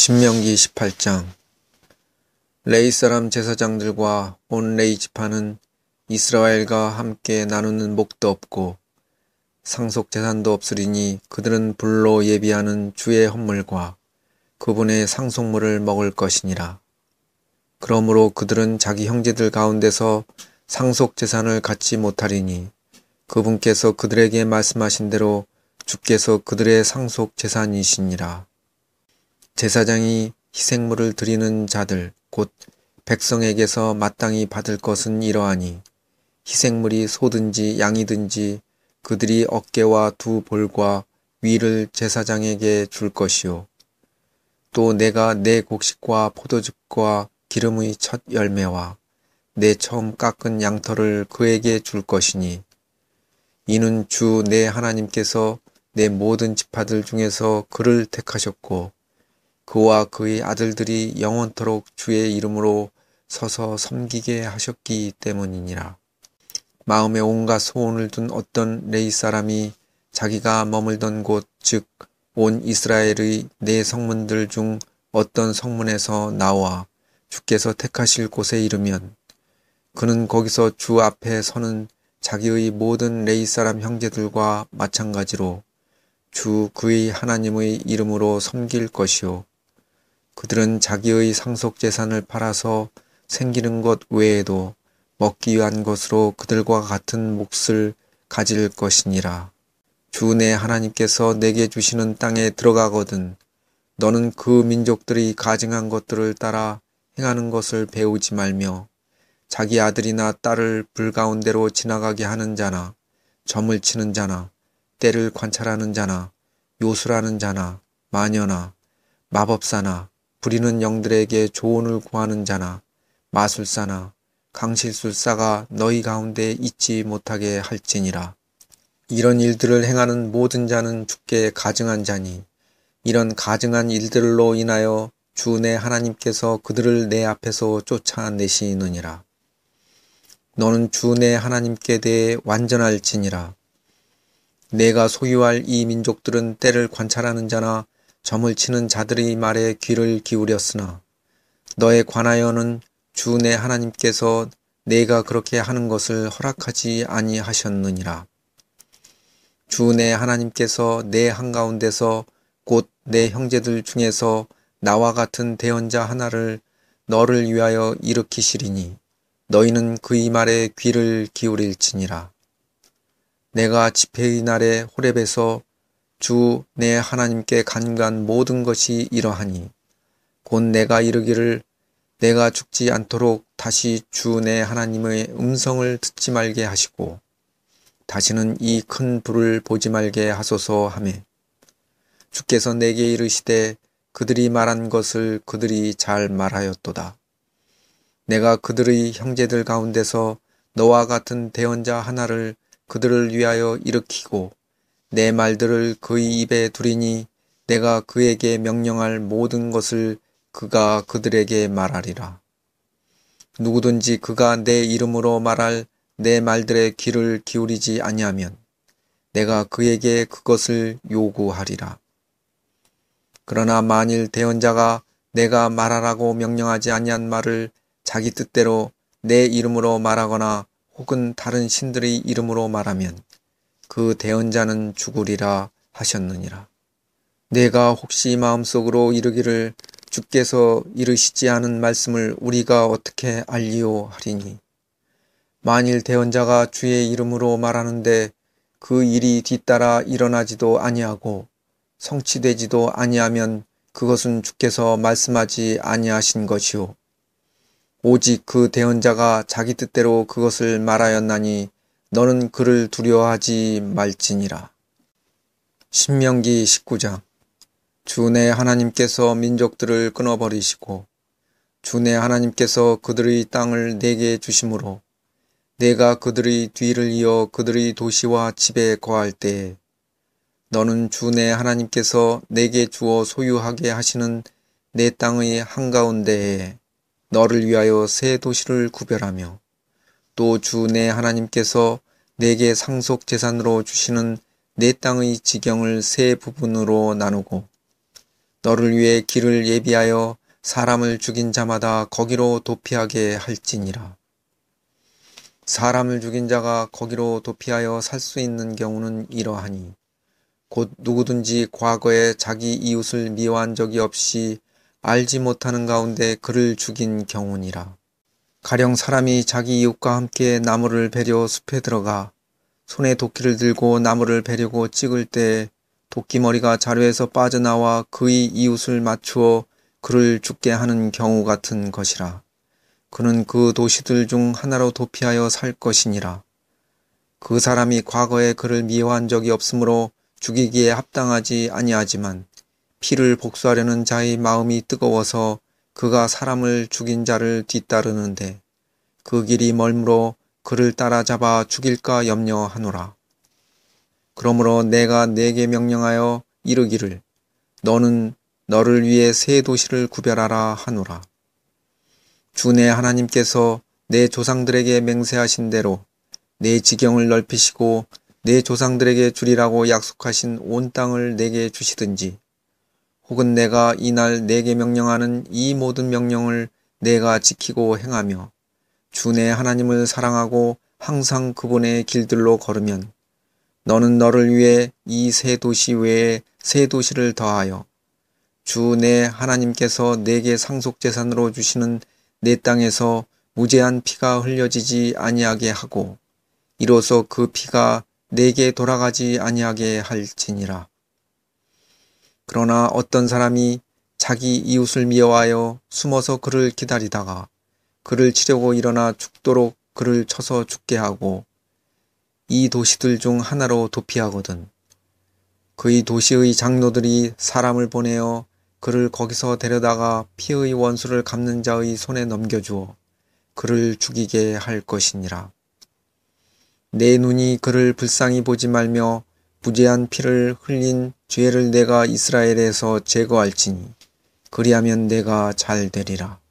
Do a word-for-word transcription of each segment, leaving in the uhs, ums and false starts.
신명기 십팔 장. 레위 사람 제사장들과 온 레위 지파는 이스라엘과 함께 나누는 목도 없고 상속 제산도 없으리니 그들은 불로 예비하는 주의 헌물과 그분의 상속물을 먹을 것이니라. 그러므로 그들은 자기 형제들 가운데서 상속 제산을 갖지 못하리니 그분께서 그들에게 말씀하신 대로 주께서 그들의 상속 제산이시니라. 제사장이 희생물을 드리는 자들 곧 백성에게서 마땅히 받을 것은 이러하니 희생물이 소든지 양이든지 그들이 어깨와 두 볼과 위를 제사장에게 줄 것이요 또 내가 내 곡식과 포도즙과 기름의 첫 열매와 내 처음 깎은 양털을 그에게 줄 것이니 이는 주 내 하나님께서 내 모든 지파들 중에서 그를 택하셨고 그와 그의 아들들이 영원토록 주의 이름으로 서서 섬기게 하셨기 때문이니라. 마음에 온갖 소원을 둔 어떤 레위 사람이 자기가 머물던 곳 즉 온 이스라엘의 네 성문들 중 어떤 성문에서 나와 주께서 택하실 곳에 이르면 그는 거기서 주 앞에 서는 자기의 모든 레위 사람 형제들과 마찬가지로 주 그의 하나님의 이름으로 섬길 것이요 그들은 자기의 상속 재산을 팔아서 생기는 것 외에도 먹기 위한 것으로 그들과 같은 몫을 가질 것이니라. 주 내 하나님께서 내게 주시는 땅에 들어가거든 너는 그 민족들이 가증한 것들을 따라 행하는 것을 배우지 말며 자기 아들이나 딸을 불 가운데로 지나가게 하는 자나 점을 치는 자나 때를 관찰하는 자나 요술하는 자나 마녀나 마법사나 부리는 영들에게 조언을 구하는 자나 마술사나 강실술사가 너희 가운데 있지 못하게 할지니라. 이런 일들을 행하는 모든 자는 주께 가증한 자니 이런 가증한 일들로 인하여 주 내 하나님께서 그들을 내 앞에서 쫓아내시느니라. 너는 주 내 하나님께 대해 완전할지니라. 내가 소유할 이 민족들은 때를 관찰하는 자나 점을 치는 자들의 말에 귀를 기울였으나 너에 관하여는 주 내 하나님께서 내가 그렇게 하는 것을 허락하지 아니하셨느니라. 주 내 하나님께서 내 한가운데서 곧 내 형제들 중에서 나와 같은 대언자 하나를 너를 위하여 일으키시리니 너희는 그의 말에 귀를 기울일지니라. 내가 집회의 날에 호렙에서 주 내 하나님께 간구한 모든 것이 이러하니 곧 내가 이르기를 내가 죽지 않도록 다시 주 내 하나님의 음성을 듣지 말게 하시고 다시는 이 큰 불을 보지 말게 하소서 하매 주께서 내게 이르시되 그들이 말한 것을 그들이 잘 말하였도다. 내가 그들의 형제들 가운데서 너와 같은 대언자 하나를 그들을 위하여 일으키고 내 말들을 그의 입에 두리니 내가 그에게 명령할 모든 것을 그가 그들에게 말하리라. 누구든지 그가 내 이름으로 말할 내 말들의 귀를 기울이지 아니하면 내가 그에게 그것을 요구하리라. 그러나 만일 대언자가 내가 말하라고 명령하지 아니한 말을 자기 뜻대로 내 이름으로 말하거나 혹은 다른 신들의 이름으로 말하면 그 대언자는 죽으리라 하셨느니라. 내가 혹시 마음속으로 이르기를 주께서 이르시지 않은 말씀을 우리가 어떻게 알리오 하리니 만일 대언자가 주의 이름으로 말하는데 그 일이 뒤따라 일어나지도 아니하고 성취되지도 아니하면 그것은 주께서 말씀하지 아니하신 것이요 오직 그 대언자가 자기 뜻대로 그것을 말하였나니 너는 그를 두려워하지 말지니라. 신명기 십구 장. 주 내 하나님께서 민족들을 끊어버리시고 주 내 하나님께서 그들의 땅을 내게 주심으로 내가 그들의 뒤를 이어 그들의 도시와 집에 거할 때에 너는 주 내 하나님께서 내게 주어 소유하게 하시는 내 땅의 한가운데에 너를 위하여 새 도시를 구별하며 또 주 내 하나님께서 내게 상속 재산으로 주시는 내 땅의 지경을 세 부분으로 나누고 너를 위해 길을 예비하여 사람을 죽인 자마다 거기로 도피하게 할지니라. 사람을 죽인 자가 거기로 도피하여 살 수 있는 경우는 이러하니 곧 누구든지 과거에 자기 이웃을 미워한 적이 없이 알지 못하는 가운데 그를 죽인 경우니라. 가령 사람이 자기 이웃과 함께 나무를 베려 숲에 들어가 손에 도끼를 들고 나무를 베려고 찍을 때 도끼머리가 자루에서 빠져나와 그의 이웃을 맞추어 그를 죽게 하는 경우 같은 것이라. 그는 그 도시들 중 하나로 도피하여 살 것이니라. 그 사람이 과거에 그를 미워한 적이 없으므로 죽이기에 합당하지 아니하지만 피를 복수하려는 자의 마음이 뜨거워서 그가 사람을 죽인 자를 뒤따르는데 그 길이 멀므로 그를 따라잡아 죽일까 염려하노라. 그러므로 내가 네게 명령하여 이르기를 너는 너를 위해 세 도시를 구별하라 하노라. 주 내 하나님께서 내 조상들에게 맹세하신 대로 내 지경을 넓히시고 내 조상들에게 주리라고 약속하신 온 땅을 내게 주시든지 혹은 내가 이날 내게 명령하는 이 모든 명령을 내가 지키고 행하며 주 내 하나님을 사랑하고 항상 그분의 길들로 걸으면 너는 너를 위해 이 세 도시 외에 세 도시를 더하여 주 내 하나님께서 내게 상속재산으로 주시는 내 땅에서 무제한 피가 흘려지지 아니하게 하고 이로써 그 피가 내게 돌아가지 아니하게 할지니라. 그러나 어떤 사람이 자기 이웃을 미워하여 숨어서 그를 기다리다가 그를 치려고 일어나 죽도록 그를 쳐서 죽게 하고 이 도시들 중 하나로 도피하거든 그의 도시의 장로들이 사람을 보내어 그를 거기서 데려다가 피의 원수를 갚는 자의 손에 넘겨주어 그를 죽이게 할 것이니라. 내 눈이 그를 불쌍히 보지 말며 무제한 피를 흘린 죄를 내가 이스라엘에서 제거할지니 그리하면 내가 잘 되리라.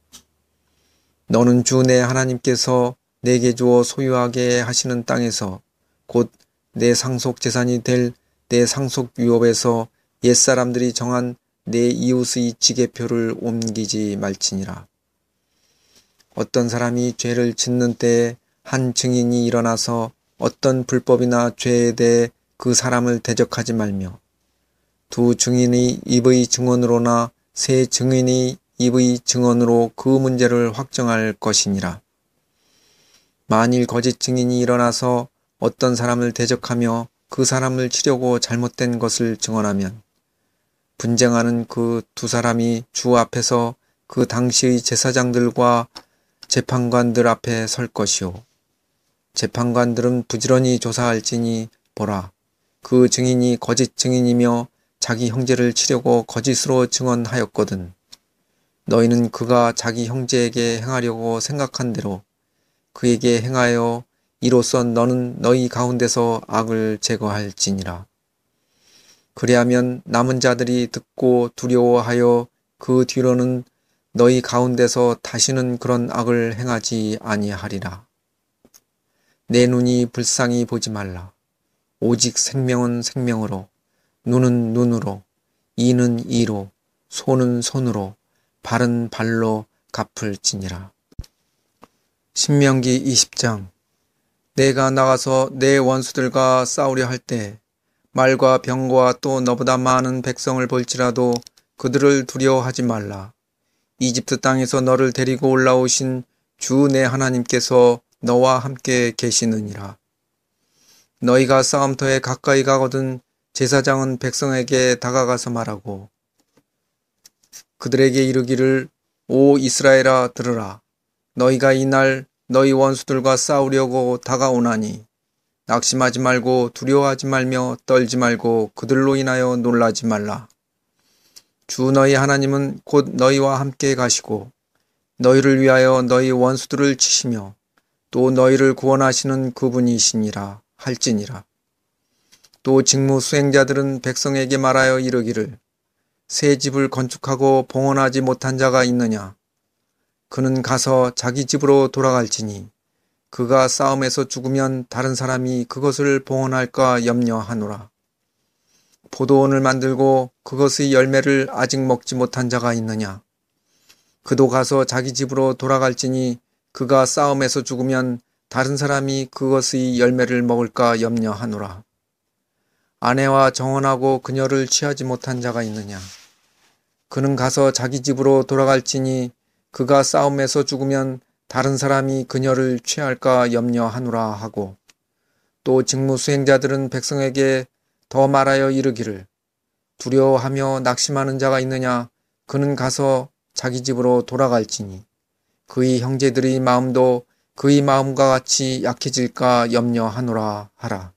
너는 주 내 하나님께서 내게 주어 소유하게 하시는 땅에서 곧 내 상속 재산이 될 내 상속 유업에서 옛사람들이 정한 내 이웃의 지게표를 옮기지 말지니라. 어떤 사람이 죄를 짓는 때에 한 증인이 일어나서 어떤 불법이나 죄에 대해 그 사람을 대적하지 말며 두 증인의 입의 증언으로나 세 증인의 입의 증언으로 그 문제를 확정할 것이니라. 만일 거짓 증인이 일어나서 어떤 사람을 대적하며 그 사람을 치려고 잘못된 것을 증언하면 분쟁하는 그 두 사람이 주 앞에서 그 당시의 제사장들과 재판관들 앞에 설 것이요. 재판관들은 부지런히 조사할지니 보라, 그 증인이 거짓 증인이며 자기 형제를 치려고 거짓으로 증언하였거든. 너희는 그가 자기 형제에게 행하려고 생각한 대로 그에게 행하여 이로써 너는 너희 가운데서 악을 제거할지니라. 그리하면 남은 자들이 듣고 두려워하여 그 뒤로는 너희 가운데서 다시는 그런 악을 행하지 아니하리라. 내 눈이 불쌍히 보지 말라. 오직 생명은 생명으로, 눈은 눈으로, 이는 이로, 손은 손으로, 발은 발로 갚을지니라. 신명기 이십 장. 내가 나가서 내 원수들과 싸우려 할 때 말과 병과 또 너보다 많은 백성을 볼지라도 그들을 두려워하지 말라. 이집트 땅에서 너를 데리고 올라오신 주 내 하나님께서 너와 함께 계시느니라. 너희가 싸움터에 가까이 가거든 제사장은 백성에게 다가가서 말하고 그들에게 이르기를 오 이스라엘아 들으라. 너희가 이날 너희 원수들과 싸우려고 다가오나니 낙심하지 말고 두려워하지 말며 떨지 말고 그들로 인하여 놀라지 말라. 주 너희 하나님은 곧 너희와 함께 가시고 너희를 위하여 너희 원수들을 치시며 또 너희를 구원하시는 그분이시니라 할지니라. 또 직무 수행자들은 백성에게 말하여 이르기를 새 집을 건축하고 봉헌하지 못한 자가 있느냐. 그는 가서 자기 집으로 돌아갈지니 그가 싸움에서 죽으면 다른 사람이 그것을 봉헌할까 염려하노라. 포도원을 만들고 그것의 열매를 아직 먹지 못한 자가 있느냐? 그도 가서 자기 집으로 돌아갈지니 그가 싸움에서 죽으면 다른 사람이 그것의 열매를 먹을까 염려하노라. 아내와 정혼하고 그녀를 취하지 못한 자가 있느냐? 그는 가서 자기 집으로 돌아갈지니 그가 싸움에서 죽으면 다른 사람이 그녀를 취할까 염려하노라 하고, 또 직무 수행자들은 백성에게 더 말하여 이르기를, 두려워하며 낙심하는 자가 있느냐? 그는 가서 자기 집으로 돌아갈지니 그의 형제들의 마음도 그의 마음과 같이 약해질까 염려하노라 하라.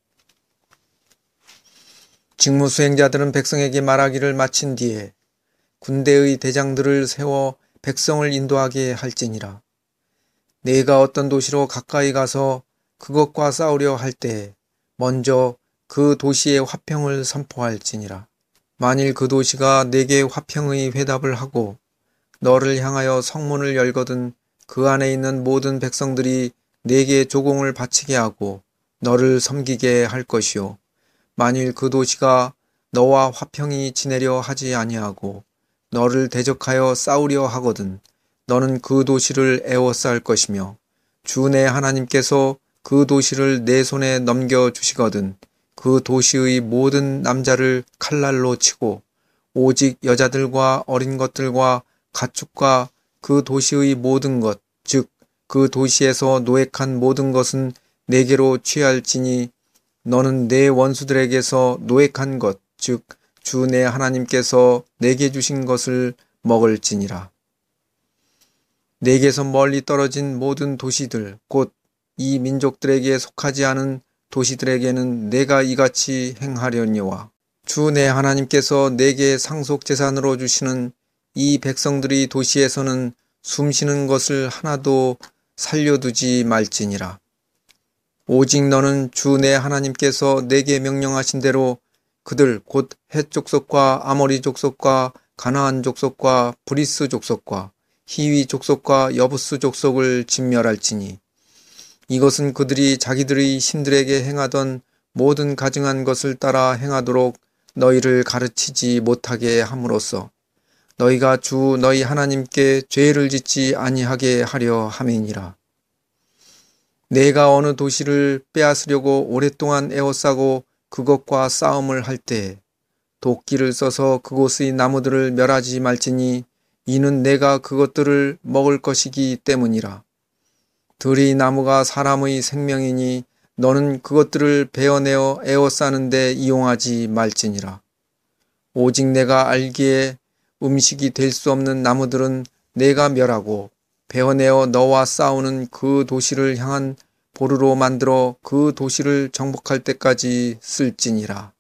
직무 수행자들은 백성에게 말하기를 마친 뒤에 군대의 대장들을 세워 백성을 인도하게 할지니라. 내가 어떤 도시로 가까이 가서 그것과 싸우려 할 때 먼저 그 도시의 화평을 선포할지니라. 만일 그 도시가 내게 화평의 회답을 하고 너를 향하여 성문을 열거든 그 안에 있는 모든 백성들이 내게 조공을 바치게 하고 너를 섬기게 할 것이요. 만일 그 도시가 너와 화평이 지내려 하지 아니하고 너를 대적하여 싸우려 하거든 너는 그 도시를 애워쌀 것이며 주 내 하나님께서 그 도시를 내 손에 넘겨주시거든 그 도시의 모든 남자를 칼날로 치고 오직 여자들과 어린 것들과 가축과 그 도시의 모든 것, 즉 그 도시에서 노획한 모든 것은 내게로 취할지니 너는 내 원수들에게서 노획한 것, 즉 주 내 하나님께서 내게 주신 것을 먹을지니라. 내게서 멀리 떨어진 모든 도시들, 곧 이 민족들에게 속하지 않은 도시들에게는 내가 이같이 행하려니와 주 내 하나님께서 내게 상속재산으로 주시는 이 백성들의 도시에서는 숨쉬는 것을 하나도 살려두지 말지니라. 오직 너는 주 내 하나님께서 내게 명령하신 대로 그들 곧 헷 족속과 아모리 족속과 가나안 족속과 브리스 족속과 히위 족속과 여부스 족속을 진멸할지니 이것은 그들이 자기들의 신들에게 행하던 모든 가증한 것을 따라 행하도록 너희를 가르치지 못하게 함으로써 너희가 주 너희 하나님께 죄를 짓지 아니하게 하려 함이니라. 내가 어느 도시를 빼앗으려고 오랫동안 에워싸고 그것과 싸움을 할 때 도끼를 써서 그곳의 나무들을 멸하지 말지니 이는 내가 그것들을 먹을 것이기 때문이라. 들이 나무가 사람의 생명이니 너는 그것들을 베어내어 에워싸는 데 이용하지 말지니라. 오직 내가 알기에 음식이 될 수 없는 나무들은 내가 멸하고 베어내어 너와 싸우는 그 도시를 향한 보루로 만들어 그 도시를 정복할 때까지 쓸지니라.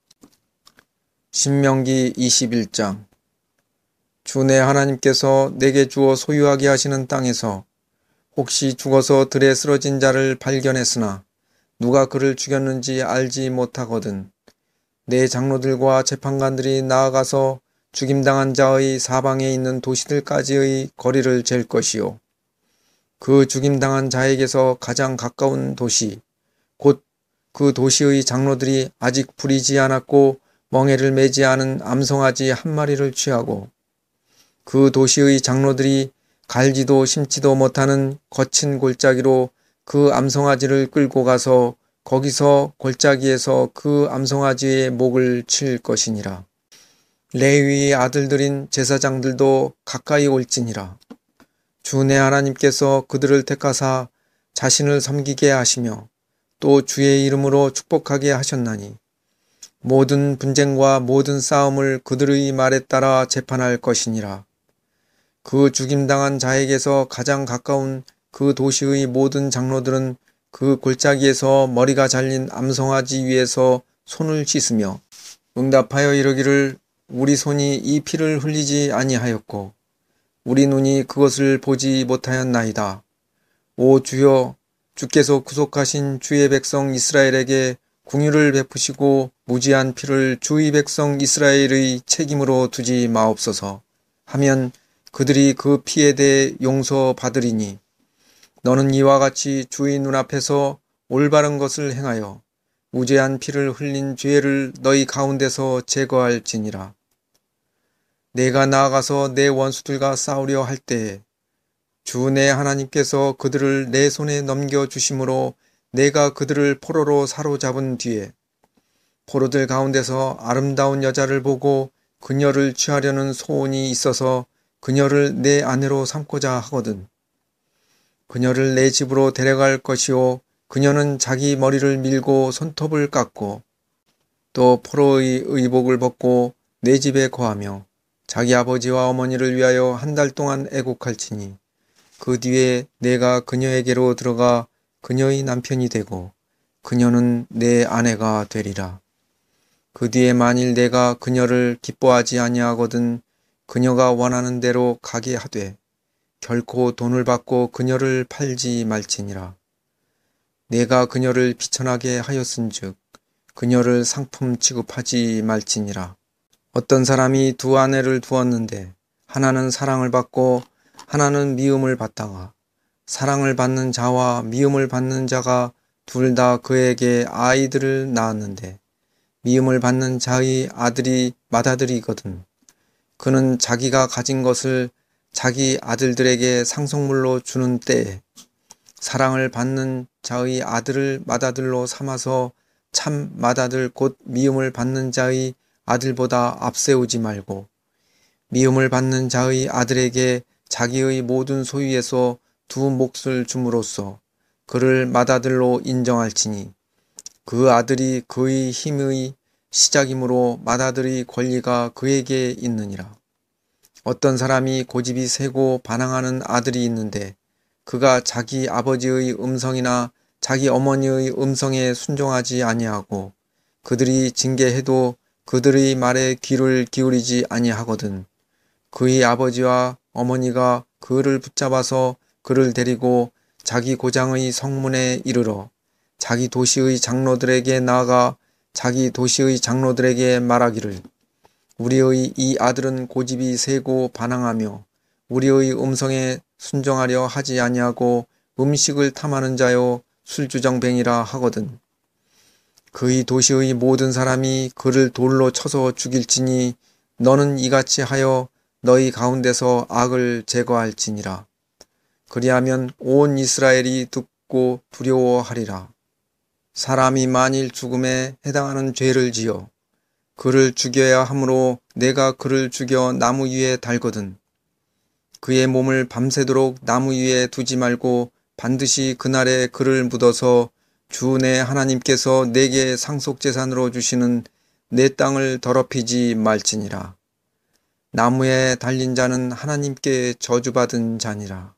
신명기 이십일 장. 주 내 하나님께서 내게 주어 소유하게 하시는 땅에서 혹시 죽어서 들에 쓰러진 자를 발견했으나 누가 그를 죽였는지 알지 못하거든 내 장로들과 재판관들이 나아가서 죽임당한 자의 사방에 있는 도시들까지의 거리를 잴 것이요. 그 죽임당한 자에게서 가장 가까운 도시, 곧 그 도시의 장로들이 아직 부리지 않았고 멍에를 매지 않은 암송아지 한 마리를 취하고 그 도시의 장로들이 갈지도 심지도 못하는 거친 골짜기로 그 암송아지를 끌고 가서 거기서 골짜기에서 그 암송아지의 목을 칠 것이니라. 레위의 아들들인 제사장들도 가까이 올지니라. 주 내 하나님께서 그들을 택하사 자신을 섬기게 하시며 또 주의 이름으로 축복하게 하셨나니 모든 분쟁과 모든 싸움을 그들의 말에 따라 재판할 것이니라. 그 죽임당한 자에게서 가장 가까운 그 도시의 모든 장로들은 그 골짜기에서 머리가 잘린 암송아지 위에서 손을 씻으며 응답하여 이르기를 우리 손이 이 피를 흘리지 아니하였고 우리 눈이 그것을 보지 못하였나이다. 오 주여, 주께서 구속하신 주의 백성 이스라엘에게 궁유를 베푸시고 무지한 피를 주의 백성 이스라엘의 책임으로 두지 마옵소서 하면 그들이 그 피에 대해 용서받으리니 너는 이와 같이 주의 눈앞에서 올바른 것을 행하여 무죄한 피를 흘린 죄를 너희 가운데서 제거할지니라. 내가 나아가서 내 원수들과 싸우려 할 때에 주 내 하나님께서 그들을 내 손에 넘겨주심으로 내가 그들을 포로로 사로잡은 뒤에 포로들 가운데서 아름다운 여자를 보고 그녀를 취하려는 소원이 있어서 그녀를 내 아내로 삼고자 하거든. 그녀를 내 집으로 데려갈 것이요 그녀는 자기 머리를 밀고 손톱을 깎고 또 포로의 의복을 벗고 내 집에 거하며 자기 아버지와 어머니를 위하여 한 달 동안 애곡할지니 그 뒤에 내가 그녀에게로 들어가 그녀의 남편이 되고 그녀는 내 아내가 되리라. 그 뒤에 만일 내가 그녀를 기뻐하지 아니하거든 그녀가 원하는 대로 가게 하되 결코 돈을 받고 그녀를 팔지 말지니라. 내가 그녀를 비천하게 하였은즉 그녀를 상품 취급하지 말지니라. 어떤 사람이 두 아내를 두었는데 하나는 사랑을 받고 하나는 미움을 받다가 사랑을 받는 자와 미움을 받는 자가 둘 다 그에게 아이들을 낳았는데 미움을 받는 자의 아들이 맏아들이거든. 그는 자기가 가진 것을 자기 아들들에게 상속물로 주는 때에 사랑을 받는 자의 아들을 맏아들로 삼아서 참 맏아들 곧 미움을 받는 자의 아들보다 앞세우지 말고 미움을 받는 자의 아들에게 자기의 모든 소유에서 두 몫을 줌으로써 그를 맏아들로 인정할지니 그 아들이 그의 힘의 시작이므로 맏아들의 권리가 그에게 있느니라. 어떤 사람이 고집이 세고 반항하는 아들이 있는데 그가 자기 아버지의 음성이나 자기 어머니의 음성에 순종하지 아니하고 그들이 징계해도 그들의 말에 귀를 기울이지 아니하거든. 그의 아버지와 어머니가 그를 붙잡아서 그를 데리고 자기 고장의 성문에 이르러 자기 도시의 장로들에게 나아가 자기 도시의 장로들에게 말하기를 우리의 이 아들은 고집이 세고 반항하며 우리의 음성에 순종하려 하지 아니하고 음식을 탐하는 자요 술주정뱅이라 하거든. 그의 도시의 모든 사람이 그를 돌로 쳐서 죽일지니 너는 이같이 하여 너희 가운데서 악을 제거할지니라. 그리하면 온 이스라엘이 듣고 두려워하리라. 사람이 만일 죽음에 해당하는 죄를 지어 그를 죽여야 하므로 내가 그를 죽여 나무 위에 달거든. 그의 몸을 밤새도록 나무 위에 두지 말고 반드시 그날에 그를 묻어서 주 내 하나님께서 내게 상속재산으로 주시는 내 땅을 더럽히지 말지니라. 나무에 달린 자는 하나님께 저주받은 자니라.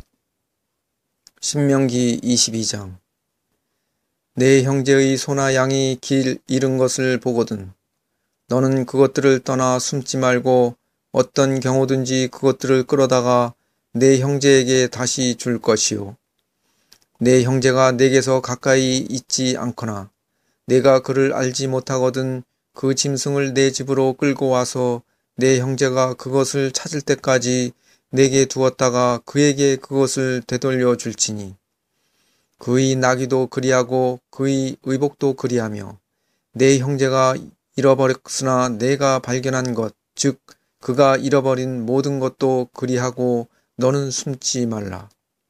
신명기 이십이 장. 내 형제의 소나 양이 길 잃은 것을 보거든 너는 그것들을 떠나 숨지 말고 어떤 경우든지 그것들을 끌어다가 내 형제에게 다시 줄 것이요. 내 형제가 내게서 가까이 있지 않거나 내가 그를 알지 못하거든 그 짐승을 내 집으로 끌고 와서 내 형제가 그것을 찾을 때까지 내게 두었다가 그에게 그것을 되돌려 줄지니 그의 나귀도 그리하고 그의 의복도 그리하며 내 형제가 잃어버렸으나 내가 발견한 것, 즉 그가 잃어버린 모든 것도 그리하고 너는 숨지 말라.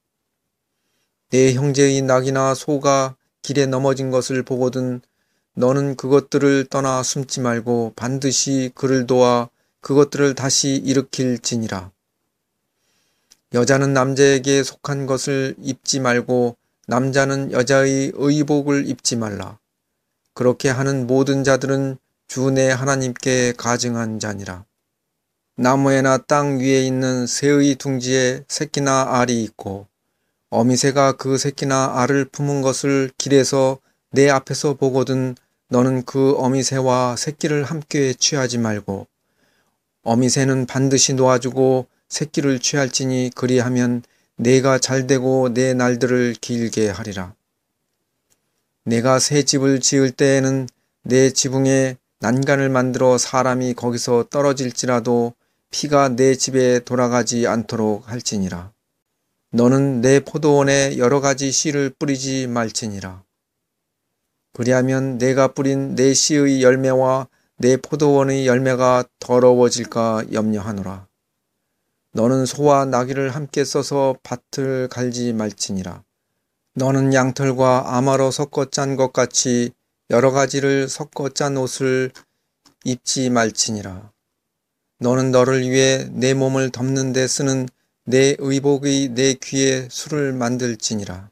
내 형제의 낙이나 소가 길에 넘어진 것을 보거든 너는 그것들을 떠나 숨지 말고 반드시 그를 도와 그것들을 다시 일으킬지니라. 여자는 남자에게 속한 것을 입지 말고 남자는 여자의 의복을 입지 말라. 그렇게 하는 모든 자들은 주 내 하나님께 가증한 자니라. 나무에나 땅 위에 있는 새의 둥지에 새끼나 알이 있고 어미새가 그 새끼나 알을 품은 것을 길에서 내 앞에서 보거든 너는 그 어미새와 새끼를 함께 취하지 말고 어미새는 반드시 놓아주고 새끼를 취할지니 그리하면 내가 잘되고 내 날들을 길게 하리라. 내가 새 집을 지을 때에는 내 지붕에 난간을 만들어 사람이 거기서 떨어질지라도 피가 내 집에 돌아가지 않도록 할지니라. 너는 내 포도원에 여러 가지 씨를 뿌리지 말지니라. 그리하면 내가 뿌린 내 씨의 열매와 내 포도원의 열매가 더러워질까 염려하노라. 너는 소와 나귀를 함께 써서 밭을 갈지 말지니라. 너는 양털과 아마로 섞어 짠 것 같이 여러 가지를 섞어 짠 옷을 입지 말지니라. 너는 너를 위해 내 몸을 덮는 데 쓰는 내 의복의 내 귀에 술을 만들지니라.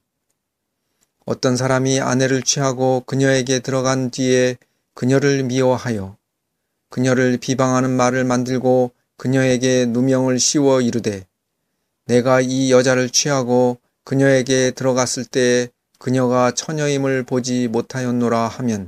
어떤 사람이 아내를 취하고 그녀에게 들어간 뒤에 그녀를 미워하여 그녀를 비방하는 말을 만들고 그녀에게 누명을 씌워 이르되 내가 이 여자를 취하고 그녀에게 들어갔을 때 그녀가 처녀임을 보지 못하였노라 하면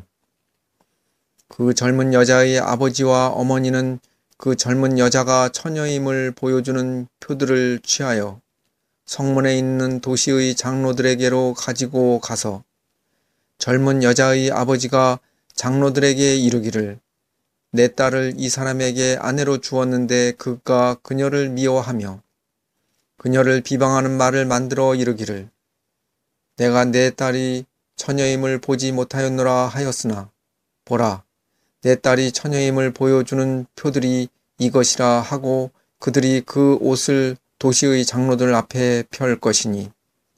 그 젊은 여자의 아버지와 어머니는 그 젊은 여자가 처녀임을 보여주는 표들을 취하여 성문에 있는 도시의 장로들에게로 가지고 가서 젊은 여자의 아버지가 장로들에게 이르기를 내 딸을 이 사람에게 아내로 주었는데 그가 그녀를 미워하며 그녀를 비방하는 말을 만들어 이르기를 내가 내 딸이 처녀임을 보지 못하였노라 하였으나 보라 내 딸이 처녀임을 보여주는 표들이 이것이라 하고 그들이 그 옷을 도시의 장로들 앞에 펼 것이니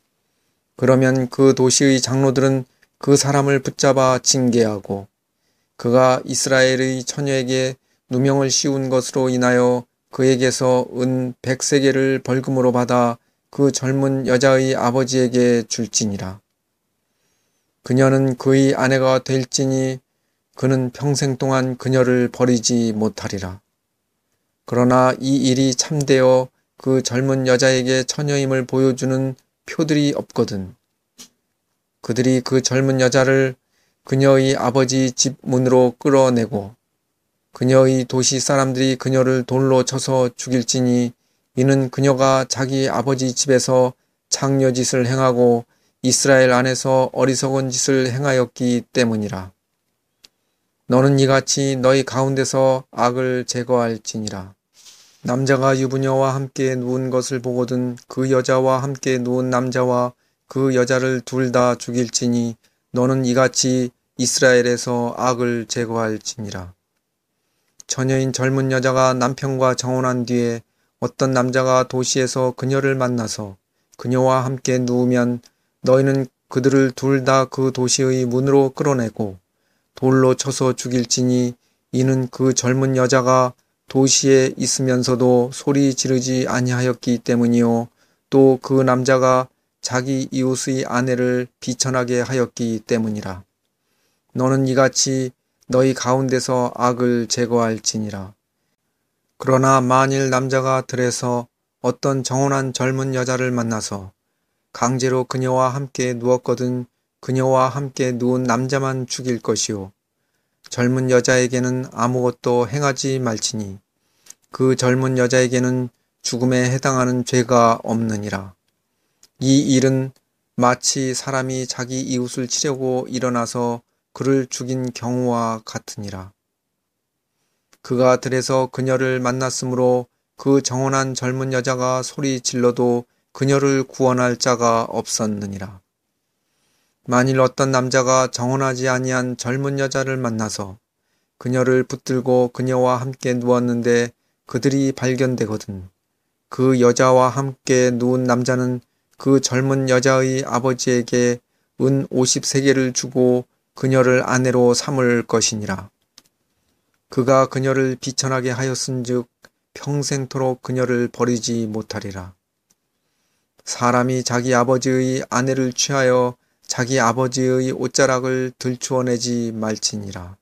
그러면 그 도시의 장로들은 그 사람을 붙잡아 징계하고 그가 이스라엘의 처녀에게 누명을 씌운 것으로 인하여 그에게서 은 백세겔을 벌금으로 받아 그 젊은 여자의 아버지에게 줄지니라. 그녀는 그의 아내가 될지니 그는 평생 동안 그녀를 버리지 못하리라. 그러나 이 일이 참되어 그 젊은 여자에게 처녀임을 보여주는 표들이 없거든 그들이 그 젊은 여자를 그녀의 아버지 집 문으로 끌어내고 그녀의 도시 사람들이 그녀를 돌로 쳐서 죽일지니 이는 그녀가 자기 아버지 집에서 창녀짓을 행하고 이스라엘 안에서 어리석은 짓을 행하였기 때문이라. 너는 이같이 너희 가운데서 악을 제거할지니라. 남자가 유부녀와 함께 누운 것을 보거든 그 여자와 함께 누운 남자와 그 여자를 둘 다 죽일지니 너는 이같이 이스라엘에서 악을 제거할지니라. 처녀인 젊은 여자가 남편과 정혼한 뒤에 어떤 남자가 도시에서 그녀를 만나서 그녀와 함께 누우면 너희는 그들을 둘 다 그 도시의 문으로 끌어내고 돌로 쳐서 죽일지니 이는 그 젊은 여자가 도시에 있으면서도 소리 지르지 아니하였기 때문이요 또 그 남자가 자기 이웃의 아내를 비천하게 하였기 때문이라. 너는 이같이 너희 가운데서 악을 제거할지니라. 그러나 만일 남자가 들에서 어떤 정혼한 젊은 여자를 만나서 강제로 그녀와 함께 누웠거든 그녀와 함께 누운 남자만 죽일 것이요 젊은 여자에게는 아무것도 행하지 말지니 그 젊은 여자에게는 죽음에 해당하는 죄가 없느니라. 이 일은 마치 사람이 자기 이웃을 치려고 일어나서 그를 죽인 경우와 같으니라. 그가 들에서 그녀를 만났으므로 그 정혼한 젊은 여자가 소리 질러도 그녀를 구원할 자가 없었느니라. 만일 어떤 남자가 정혼하지 아니한 젊은 여자를 만나서 그녀를 붙들고 그녀와 함께 누웠는데 그들이 발견되거든 그 여자와 함께 누운 남자는 그 젊은 여자의 아버지에게 은 오십 세겔을 주고 그녀를 아내로 삼을 것이니라. 그가 그녀를 비천하게 하였은즉 평생토록 그녀를 버리지 못하리라. 사람이 자기 아버지의 아내를 취하여 자기 아버지의 옷자락을 들추어내지 말지니라.